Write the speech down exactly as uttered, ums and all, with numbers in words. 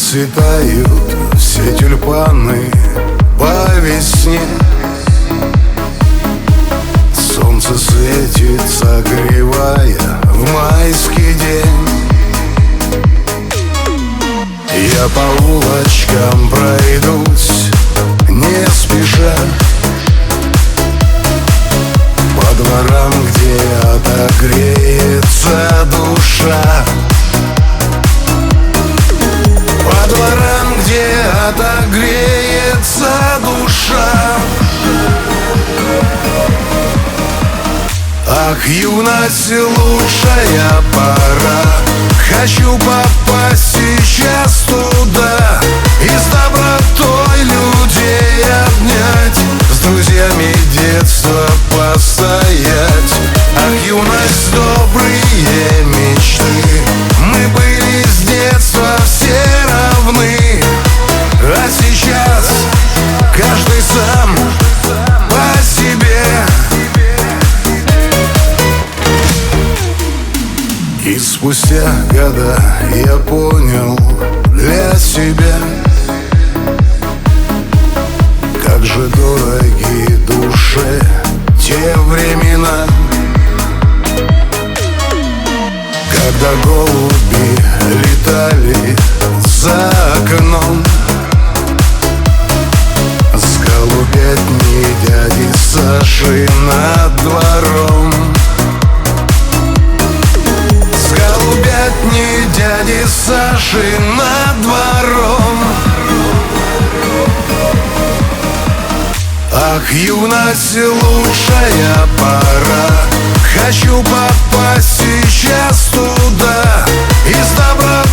Расцветают все тюльпаны по весне. Солнце светит, согревая в майский день. Я по улочкам пройдусь не спеша, по дворам, где отогреется душа, по дворам, где отогреется душа. Ах, юность, лучшая пора, хочу попасть сейчас туда и с добротой людей обнять, с друзьями детства постоять. Ах, юность, добрые мечты, мы были с детства все равны, а сейчас каждый сам по себе. И спустя года я понял для себя, как же дороги душе те времена, когда голуби летали за окном, с голубятней дяди Саши над двором, с голубятней дяди Саши над двором. Ах, юность, лучшая пора, хочу попасть сейчас туда и с добротой